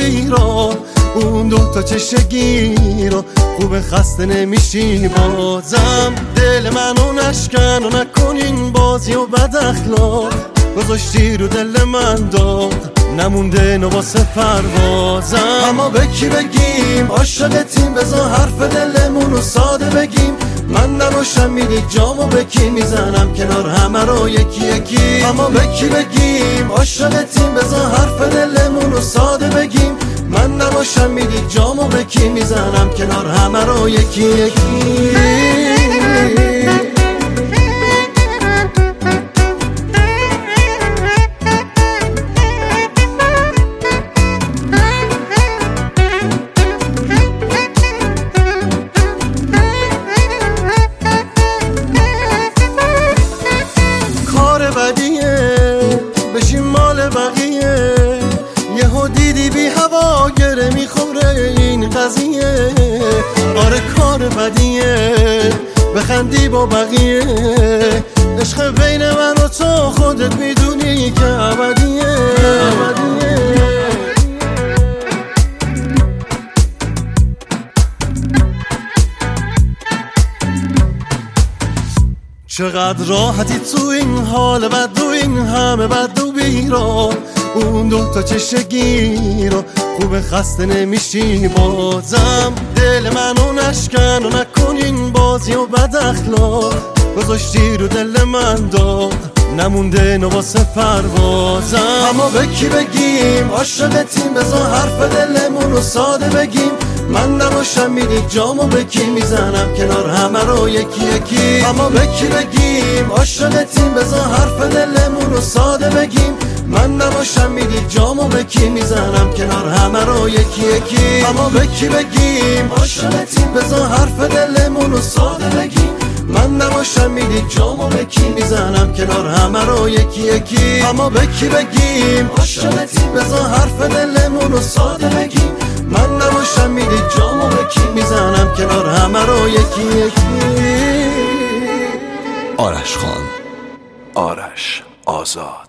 بیرا، اون دوتا چشگی رو خوب خسته نمیشی بازم. دل منو نشکن و نکن این بازی و بد اخلاق، گذاشتی رو دل من داغ نمونده نو واسه پروازم. اما به کی بگیم عاشقتیم، بذار حرف دلمونو ساده بگیم. من نباشم میری جامو به کی میزنم کنار همه رو یکی یکی. اما به کی بگیم عاشقتیم، بذار حرف دلمونو ساده بگیم. من نباشم میری جامو به کی میزنم کنار همه رو یکی یکی. بشیم مال بقیه، یهو دیدی بی هوا گره میخوره این قضیه. آره کار بدیه بخندی با بقیه، عشق بین من و تو خودت میدونی که ابدیه. چقدر راحتی تو این حال بد و این همه بد و بیرا، اون دوتا چشگی رو خوب خسته نمیشی بازم. دل منو نشکن و نکن این بازی و بد اخلاق، گذاشتی رو دل من داغ نمونده نو واسه پروازم. اما به کی بگیم عاشقتیم، بذار حرف دلمونو ساده بگیم. من نباشم میری جامو به کی میزنم کنار همه رو یکی یکی. اما به کی بگیم عاشقتیم، بذار حرف دلمونو ساده بگیم. من نباشم میری جامو به کی میزنم کنار همه رو یکی یکی. اما به کی بگیم عاشقتیم، بذار حرف دلمونو ساده بگیم. من نباشم میری جامو به کی میزنم کنار همه رو یکی یکی. اما به کی بگیم عاشقتیم، بذار حرف دلمونو ساده بگیم. من نباشم میری جامو به کی میزنم کنار همه رو یکی یکی. آرش خان، آرش آزاد.